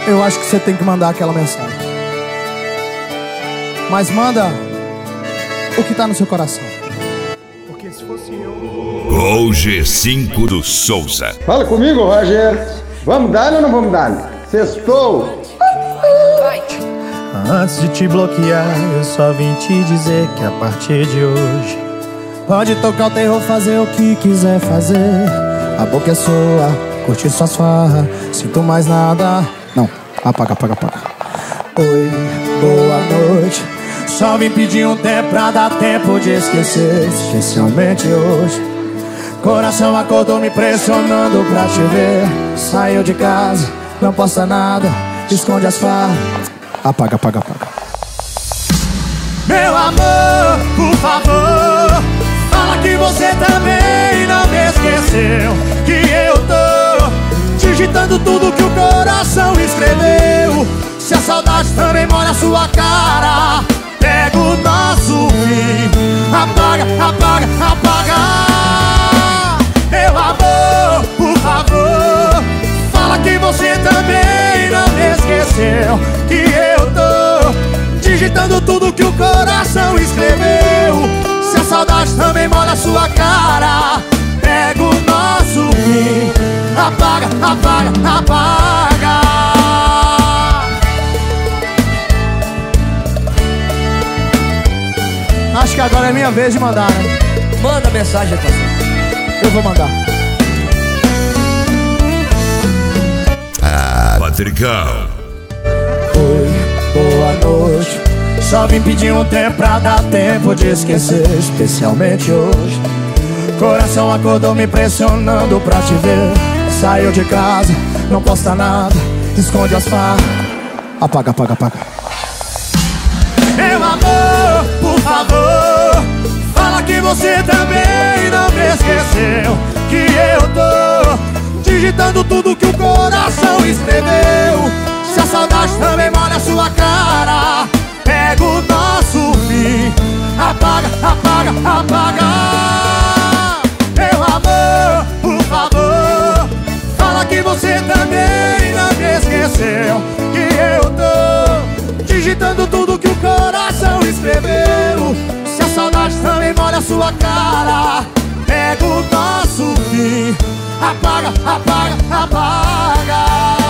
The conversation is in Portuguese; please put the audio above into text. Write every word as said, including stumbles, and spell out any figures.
eu acho que você tem que mandar aquela mensagem. Mas manda o que tá no seu coração. Porque se fosse eu... Gol G cinco do Souza. Fala comigo, Roger. Vamos dar ou não vamos dar? Sextou. Antes de te bloquear, eu só vim te dizer que a partir de hoje pode tocar o terror, fazer o que quiser fazer. A boca é sua, curtir suas farras. Sinto mais nada. Não, apaga, apaga, apaga. Oi, boa noite. Só vim pedir um tempo pra dar tempo de esquecer. Especialmente hoje. Coração acordou me pressionando pra te ver. Saiu de casa, não posta nada, esconde as farras. Apaga, apaga, apaga. Meu amor, por favor, fala que você também não me esqueceu. Que eu tô digitando tudo que o coração escreveu. Se a saudade também mora na sua cara, pega o nosso fim. Apaga, apaga, apaga. Meu amor, por favor, fala que você também não me esqueceu. Que eu tô digitando tudo que o coração escreveu. Se a saudade também mora na sua cara, pega o nosso fim. Apaga, apaga, apaga. Acho que agora é minha vez de mandar, né? Manda mensagem, tá? Eu vou mandar. Ah, Patricão. Oi, boa noite. Só vim pedir um tempo pra dar tempo de esquecer. Especialmente hoje. Coração acordou me pressionando pra te ver. Saiu de casa, não posta nada, esconde as farras. Apaga, apaga, apaga. Meu amor, por favor, fala que você também não me esqueceu. Que eu tô digitando tudo que o coração escreveu. Se a saudade também mora na sua cara, pega o nosso fim. Apaga, apaga, apaga. Meu amor, por favor, fala que você também não me esqueceu. Que eu tô digitando tudo que o coração escreveu. Se a saudade também mora na sua cara, pega o nosso fim. Apaga, apaga, apaga.